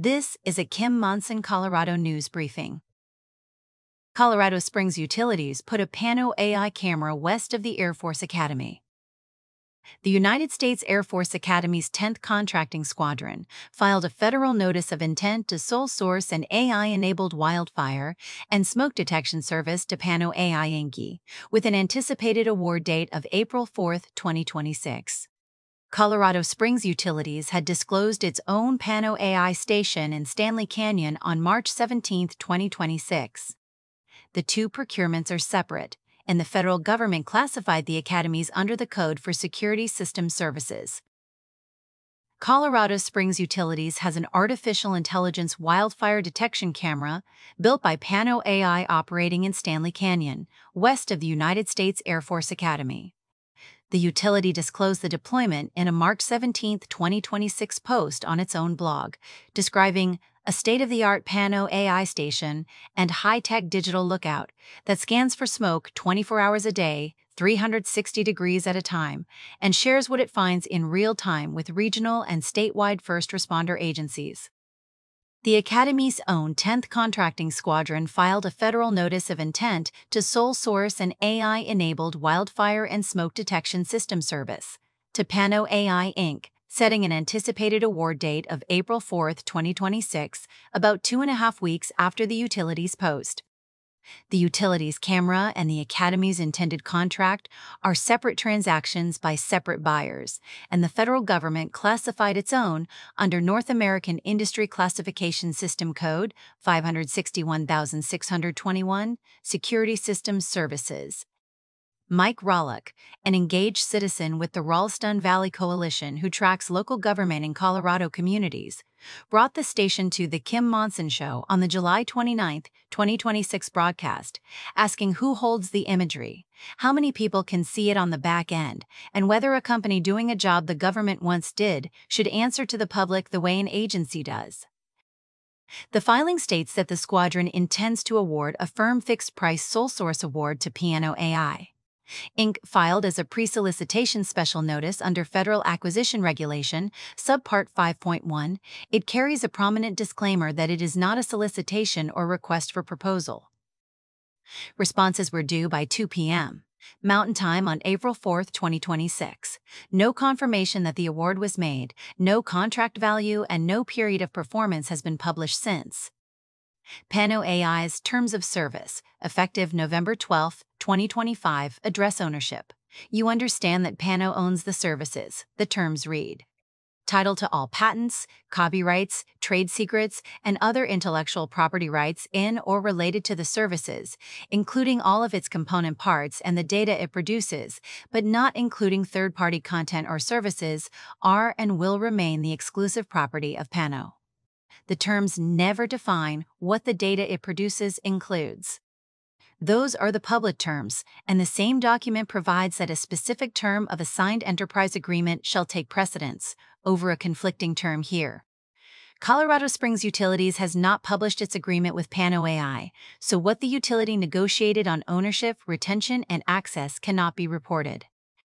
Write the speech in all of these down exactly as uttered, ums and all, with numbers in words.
This is a Kim Monson, Colorado news briefing. Colorado Springs Utilities put a Pano A I camera west of the Air Force Academy. The United States Air Force Academy's tenth Contracting Squadron filed a federal notice of intent to sole source an A I-enabled wildfire and smoke detection service to Pano A I Incorporated, with an anticipated award date of April fourth, twenty twenty-six. Colorado Springs Utilities had disclosed its own Pano A I station in Stanley Canyon on March seventeenth, twenty twenty-six. The two procurements are separate, and the federal government classified the academies under the Code for Security System Services. Colorado Springs Utilities has an artificial intelligence wildfire detection camera built by Pano A I operating in Stanley Canyon, west of the United States Air Force Academy. The utility disclosed the deployment in a March seventeenth, twenty twenty-six post on its own blog, describing a state-of-the-art Pano A I station and high-tech digital lookout that scans for smoke twenty-four hours a day, three hundred sixty degrees at a time, and shares what it finds in real time with regional and statewide first responder agencies. The Academy's own tenth Contracting Squadron filed a federal notice of intent to sole source an A I-enabled wildfire and smoke detection system service to Pano A I Incorporated, setting an anticipated award date of April fourth, twenty twenty-six, about two and a half weeks after the utility's post. The utility's camera and the Academy's intended contract are separate transactions by separate buyers, and the federal government classified its own under North American Industry Classification System Code five sixty-one six twenty-one, Security Systems Services. Mike Rawlik, an engaged citizen with the Ralston Valley Coalition who tracks local government in Colorado communities, brought the station to The Kim Monson Show on the July twenty-ninth, twenty twenty-six broadcast, asking who holds the imagery, how many people can see it on the back end, and whether a company doing a job the government once did should answer to the public the way an agency does. The filing states that the squadron intends to award a firm fixed-price sole source award to Pano A I Incorporated, filed as a pre-solicitation special notice under Federal Acquisition Regulation, Subpart five point one. It carries a prominent disclaimer that it is not a solicitation or request for proposal. Responses were due by two p m Mountain Time on April fourth, twenty twenty-six. No confirmation that the award was made, no contract value, and no period of performance has been published since. Pano A I's Terms of Service, effective November twelfth, twenty twenty-five, address ownership. You understand that Pano owns the services, the terms read. Title to all patents, copyrights, trade secrets, and other intellectual property rights in or related to the services, including all of its component parts and the data it produces, but not including third-party content or services, are and will remain the exclusive property of Pano. The terms never define what the data it produces includes. Those are the public terms, and the same document provides that a specific term of a signed enterprise agreement shall take precedence over a conflicting term here. Colorado Springs Utilities has not published its agreement with Pano A I, so what the utility negotiated on ownership, retention, and access cannot be reported.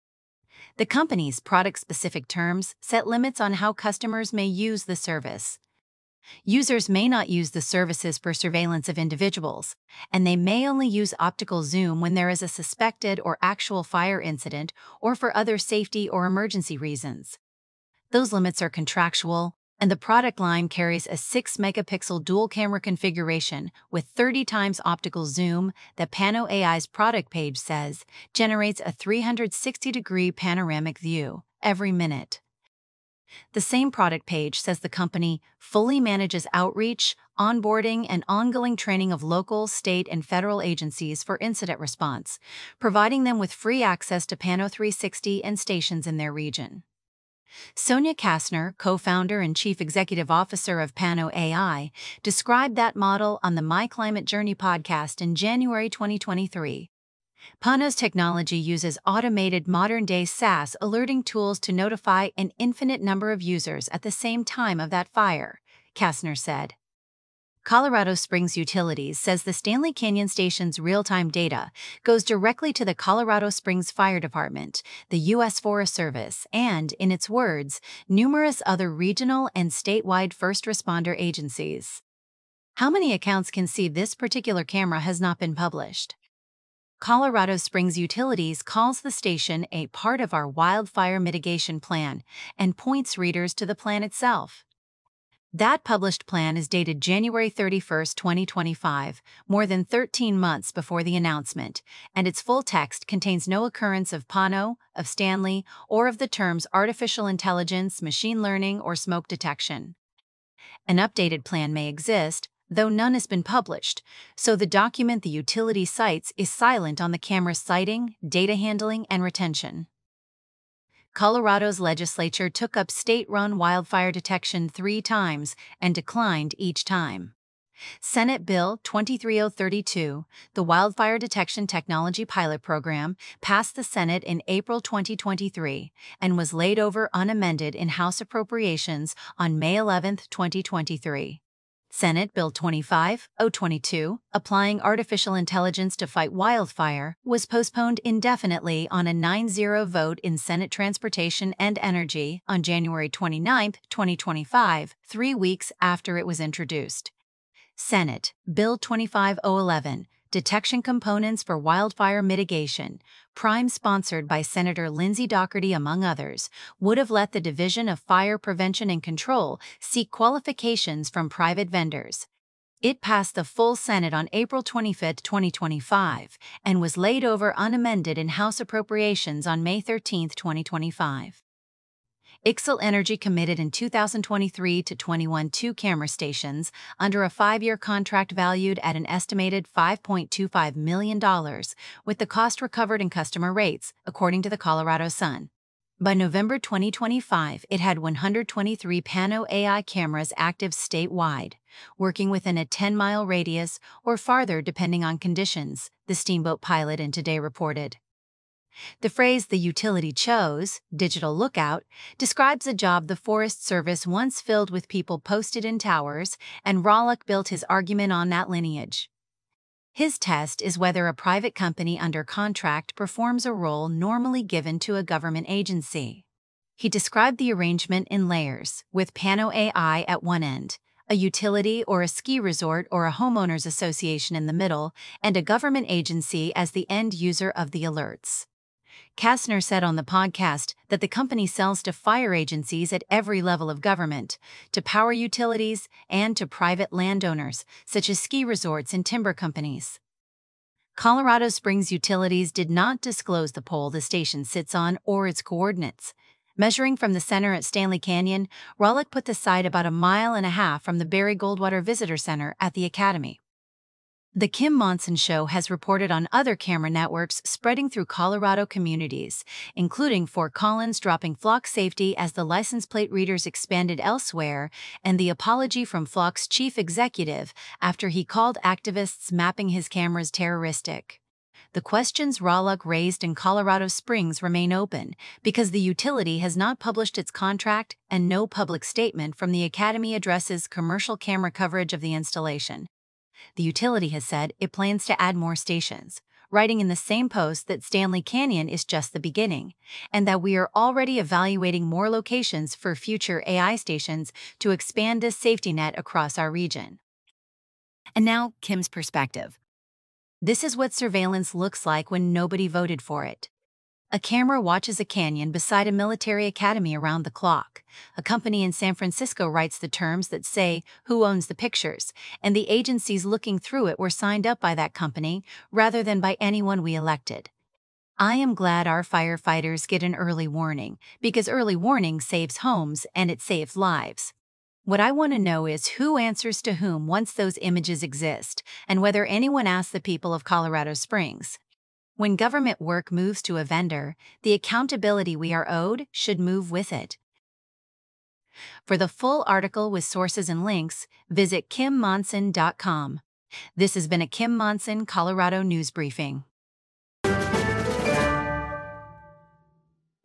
The company's product-specific terms set limits on how customers may use the service. Users may not use the services for surveillance of individuals, and they may only use optical zoom when there is a suspected or actual fire incident or for other safety or emergency reasons. Those limits are contractual, and the product line carries a six megapixel dual-camera configuration with thirty times optical zoom that Pano A I's product page says generates a three hundred sixty degree panoramic view every minute. The same product page says the company fully manages outreach, onboarding, and ongoing training of local, state, and federal agencies for incident response, providing them with free access to Pano three sixty and stations in their region. Sonia Kastner, co-founder and chief executive officer of Pano A I, described that model on the My Climate Journey podcast in January twenty twenty-three. Pano's technology uses automated modern-day SaaS alerting tools to notify an infinite number of users at the same time of that fire, Kastner said. Colorado Springs Utilities says the Stanley Canyon Station's real-time data goes directly to the Colorado Springs Fire Department, the U S Forest Service, and, in its words, numerous other regional and statewide first responder agencies. How many accounts can see this particular camera has not been published? Colorado Springs Utilities calls the station a part of our wildfire mitigation plan and points readers to the plan itself. That published plan is dated January thirty-first, twenty twenty-five, more than thirteen months before the announcement, and its full text contains no occurrence of P A N O, of Stanley, or of the terms artificial intelligence, machine learning, or smoke detection. An updated plan may exist, though none has been published, so the document the utility cites is silent on the camera's sighting, data handling, and retention. Colorado's legislature took up state-run wildfire detection three times and declined each time. Senate Bill twenty-three oh thirty-two, the Wildfire Detection Technology Pilot Program, passed the Senate in April twenty twenty-three and was laid over unamended in House Appropriations on May eleventh, twenty twenty-three. Senate Bill twenty-five oh twenty-two, applying artificial intelligence to fight wildfire, was postponed indefinitely on a nine zero vote in Senate Transportation and Energy on January twenty-ninth, twenty twenty-five, three weeks after it was introduced. Senate Bill twenty-five oh eleven, Detection Components for Wildfire Mitigation, prime-sponsored by Senator Lindsay Doherty among others, would have let the Division of Fire Prevention and Control seek qualifications from private vendors. It passed the full Senate on April twenty-fifth, twenty twenty-five, and was laid over unamended in House Appropriations on May thirteenth, twenty twenty-five. Xcel Energy committed in two thousand twenty-three to twenty-one two camera stations under a five-year contract valued at an estimated five point two five million dollars, with the cost recovered in customer rates, according to the Colorado Sun. By November twenty twenty-five, it had one hundred twenty-three P A N O A I cameras active statewide, working within a ten-mile radius or farther depending on conditions, the Steamboat Pilot in Today reported. The phrase the utility chose, Digital Lookout, describes a job the Forest Service once filled with people posted in towers, and Rawlach built his argument on that lineage. His test is whether a private company under contract performs a role normally given to a government agency. He described the arrangement in layers, with P A N O A I at one end, a utility or a ski resort or a homeowners association in the middle, and a government agency as the end user of the alerts. Kastner said on the podcast that the company sells to fire agencies at every level of government, to power utilities, and to private landowners, such as ski resorts and timber companies. Colorado Springs Utilities did not disclose the pole the station sits on or its coordinates. Measuring from the center at Stanley Canyon, Rawlach put the site about a mile and a half from the Barry Goldwater Visitor Center at the Academy. The Kim Monson Show has reported on other camera networks spreading through Colorado communities, including Fort Collins dropping Flock safety as the license plate readers expanded elsewhere, and the apology from Flock's chief executive after he called activists mapping his cameras terroristic. The questions Rawlach raised in Colorado Springs remain open because the utility has not published its contract and no public statement from the Academy addresses commercial camera coverage of the installation. The utility has said it plans to add more stations, writing in the same post that Stanley Canyon is just the beginning, and that we are already evaluating more locations for future A I stations to expand this safety net across our region. And now, Kim's perspective. This is what surveillance looks like when nobody voted for it. A camera watches a canyon beside a military academy around the clock. A company in San Francisco writes the terms that say who owns the pictures, and the agencies looking through it were signed up by that company rather than by anyone we elected. I am glad our firefighters get an early warning, because early warning saves homes and it saves lives. What I want to know is who answers to whom once those images exist, and whether anyone asks the people of Colorado Springs. When government work moves to a vendor, the accountability we are owed should move with it. For the full article with sources and links, visit kim monson dot com. This has been a Kim Monson Colorado News Briefing.